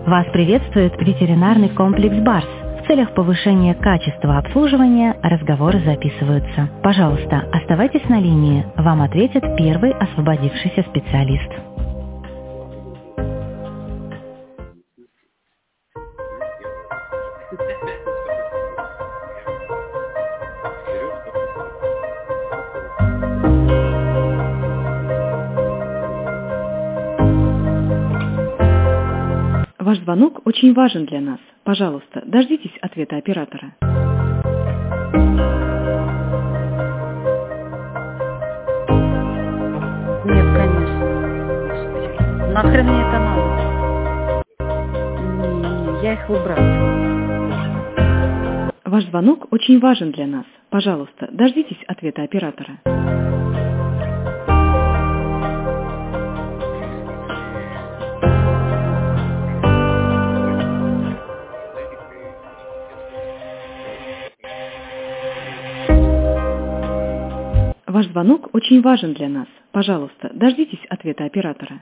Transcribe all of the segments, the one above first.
Вас приветствует ветеринарный комплекс «Барс». В целях повышения качества обслуживания разговоры записываются. Пожалуйста, оставайтесь на линии. Вам ответит первый освободившийся специалист. Ваш звонок очень важен для нас. Пожалуйста, дождитесь ответа оператора. Нет, конечно. Нахрен мне это надо? Не, я их выбрасываю. Ваш звонок очень важен для нас. Пожалуйста, дождитесь ответа оператора. Ваш звонок очень важен для нас. Пожалуйста, дождитесь ответа оператора.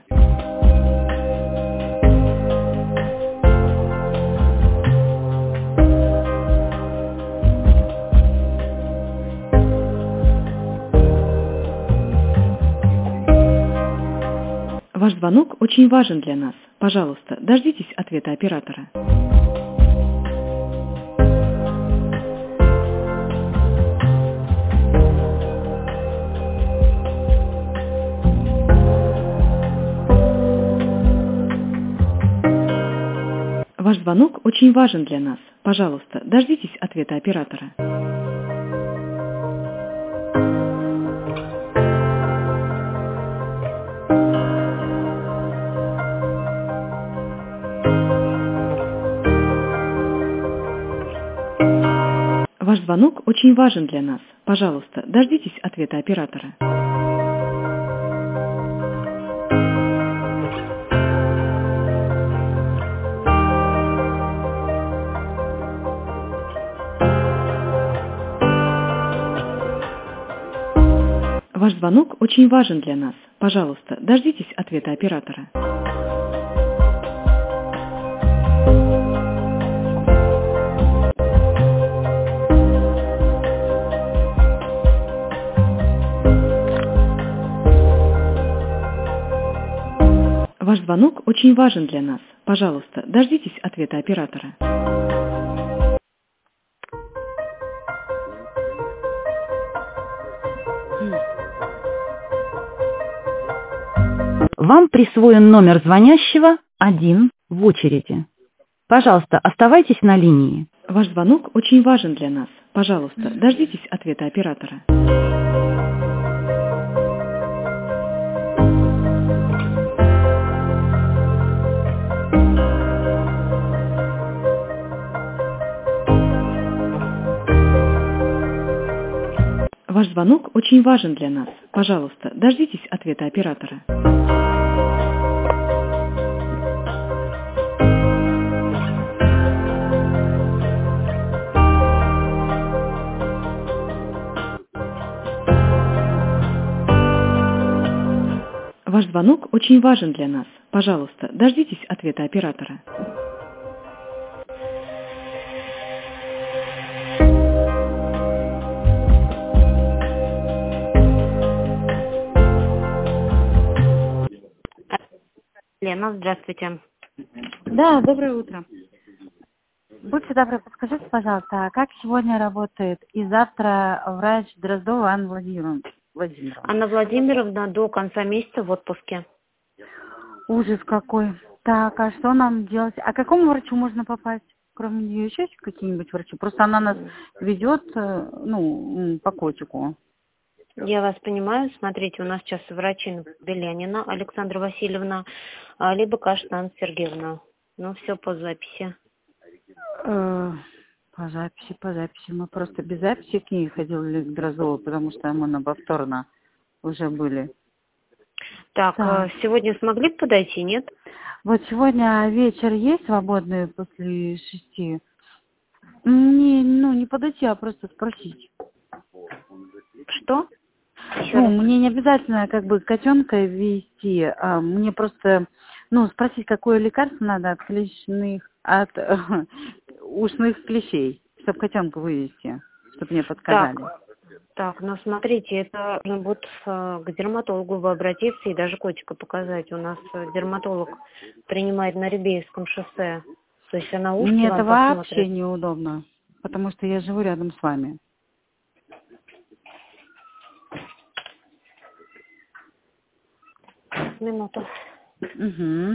Ваш звонок очень важен для нас. Пожалуйста, дождитесь ответа оператора. Ваш звонок очень важен для нас. Пожалуйста, дождитесь ответа оператора. Ваш звонок очень важен для нас. Пожалуйста, дождитесь ответа оператора. Ваш звонок очень важен для нас. Пожалуйста, дождитесь ответа оператора. Ваш звонок очень важен для нас. Пожалуйста, дождитесь ответа оператора. Вам присвоен номер звонящего 1 в очереди. Пожалуйста, оставайтесь на линии. Ваш звонок очень важен для нас. Пожалуйста, дождитесь ответа оператора. Ваш звонок очень важен для нас. Пожалуйста, дождитесь ответа оператора. Ваш звонок очень важен для нас. Пожалуйста, дождитесь ответа оператора. Лена, здравствуйте. Да, доброе утро. Будьте добры, подскажите, пожалуйста, а как сегодня работает и завтра врач Дроздова Анна Владимировна? Анна Владимировна до конца месяца в отпуске. Ужас какой. Так, а что нам делать? А к какому врачу можно попасть? Кроме нее еще есть какие-нибудь врачи? Просто она нас ведет, по котику. Я вас понимаю. Смотрите, у нас сейчас врачи Белянина Александра Васильевна, либо Каштан Сергеевна. Ну, все по записи. По записи. Мы просто без записи к ней ходили к Дрозову, потому что мы на повторно уже были. Так, сегодня смогли бы подойти, нет? Вот сегодня вечер есть свободный после 6? Не подойти, а просто спросить. Что? Еще раз. Мне не обязательно котенка вести, мне просто Ну, спросить, какое лекарство надо от ушных клещей, чтобы котенка вывести, чтобы мне подсказали. Так, ну смотрите, это нужно будет к дерматологу вы обратиться и даже котика показать. У нас дерматолог принимает на Рябеевском шоссе. То есть она ушки Мне вам это вообще посмотрит. неудобно, потому что я живу рядом с вами. Минуту. Угу.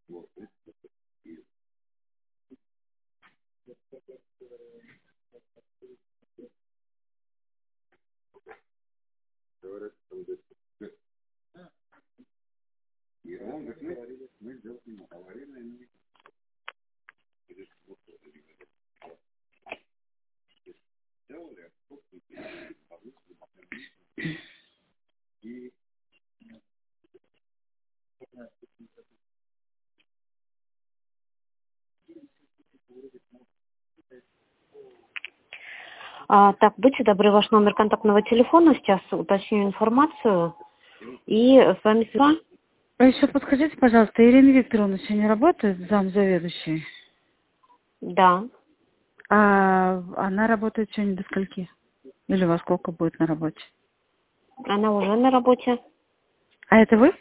Так, будьте добры, ваш номер контактного телефона, сейчас уточню информацию. И с вами связь. А еще подскажите, пожалуйста, Ирина Викторовна сегодня работает, замзаведующей? Да. А она работает сегодня до скольки? Или во сколько будет на работе? Она уже на работе? А это вы?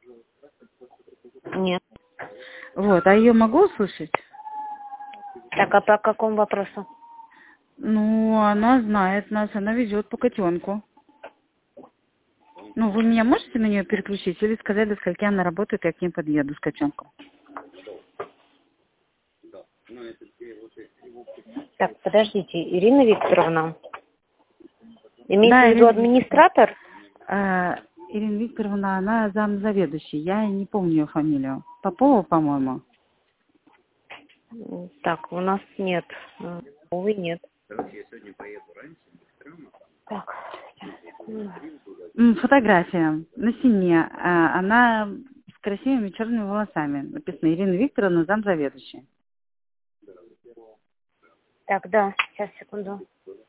Нет. Вот, а ее могу услышать? Так, а по какому вопросу? Ну, она знает нас, она везет по котенку. Ну, вы меня можете на нее переключить или сказать, до скольки она работает, я к ней подъеду с котенком? Так, подождите, Ирина Викторовна. Имеется в виду администратор? Ирина Викторовна, она замзаведующей, я не помню ее фамилию. Попова, по-моему. Так, у нас нет. Увы, нет. Так. Фотография на стене. Она с красивыми черными волосами. Написано Ирина Викторовна, замзаведующая. Так, да, сейчас, секунду.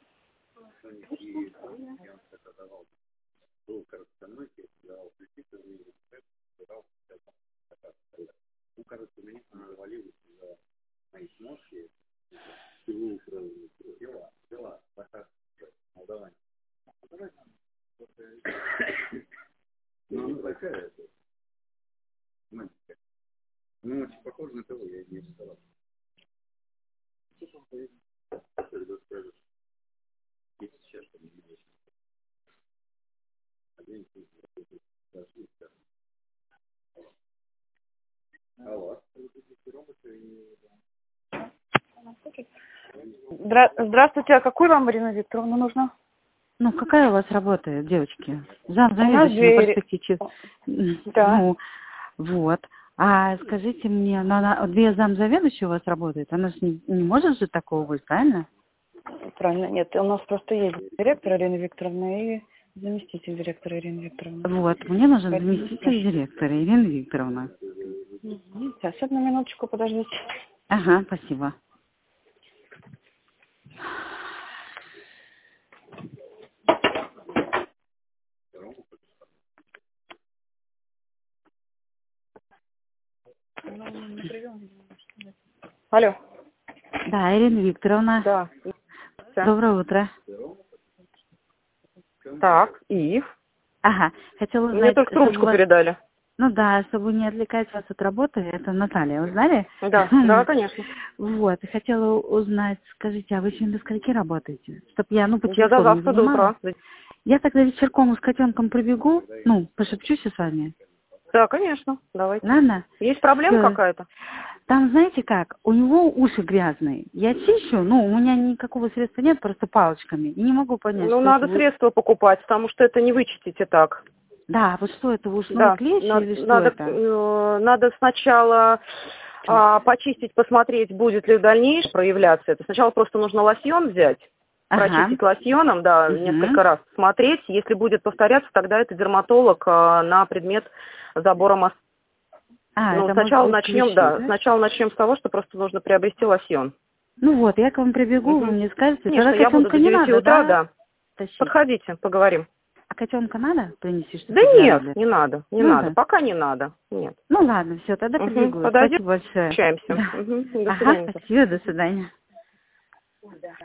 Здравствуйте, а какую вам, Ирина Викторовна, нужно? Ну, какая у вас работа, девочки? Замзаведующая на перспективе. Да. Ну, вот. А скажите мне, две замзаведующие у вас работают? Она же не может же такого быть, правильно? Правильно, нет, у нас просто есть директор Ирина Викторовна и заместитель директора Ирина Викторовна. Вот, мне нужен заместитель директора Ирина Викторовна. Сейчас, одну минуточку, подождите. Ага, спасибо. Алло. Да, Ирина Викторовна. Да. Доброе утро. Так, и? Ага, хотела узнать... Мне только трубочку передали. Ну да, чтобы не отвлекать вас от работы, это Наталья, вы знали? Да, да, конечно. Вот, и хотела узнать, скажите, а вы сегодня до скольки работаете? Чтоб я, по Я телефону до завтра до утра. Я тогда вечерком с котенком пробегу, пошепчусь с вами. Да, конечно, давайте. Ладно? Есть проблема какая-то? Там, знаете как, у него уши грязные. Я чищу, у меня никакого средства нет, просто палочками. И не могу понять, что надо это средства покупать, потому что это не вычистите так. Да, вот что это, ушной клещ или что это? Надо сначала почистить, посмотреть, будет ли в дальнейшем проявляться это. Сначала просто нужно лосьон взять, прочистить лосьоном, несколько раз смотреть. Если будет повторяться, тогда это дерматолог на предмет забора масла. Сначала начнем с того, что просто нужно приобрести лосьон. Я к вам прибегу, вы мне скажете. Конечно, я буду до 9 утра, да. Подходите, поговорим. А котенка надо принести? Да нет, не надо, не надо. Пока не надо, нет. Ну ладно, все, тогда прибегу. Подойдем, Спасибо большое. общаемся. Да. До свидания. Спасибо, до свидания.